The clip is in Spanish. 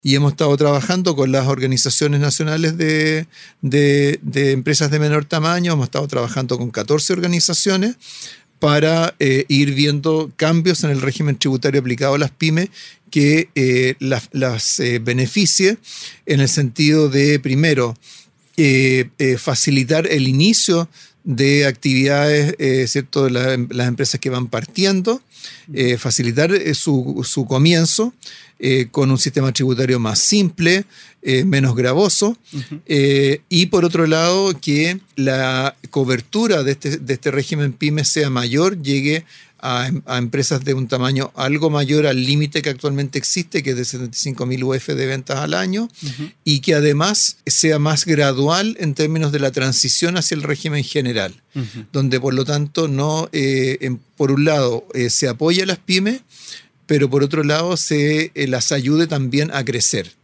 y hemos estado trabajando con las organizaciones nacionales de empresas de menor tamaño. Hemos estado trabajando con 14 organizaciones para ir viendo cambios en el régimen tributario aplicado a las pymes que las beneficie en el sentido de, primero, facilitar el inicio de actividades, ¿cierto?, de las empresas que van partiendo, facilitar su comienzo con un sistema tributario más simple, menos gravoso, y por otro lado que la cobertura de este régimen PYME sea mayor, llegue a empresas de un tamaño algo mayor al límite que actualmente existe, que es de 75.000 UF de ventas al año, y que además sea más gradual en términos de la transición hacia el régimen general, donde por lo tanto no, por un lado se apoya a las pymes, pero por otro lado se las ayude también a crecer.